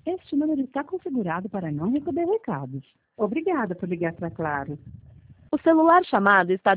Este número está configurado para não receber recados. Obrigada por ligar para Claro. O celular chamado está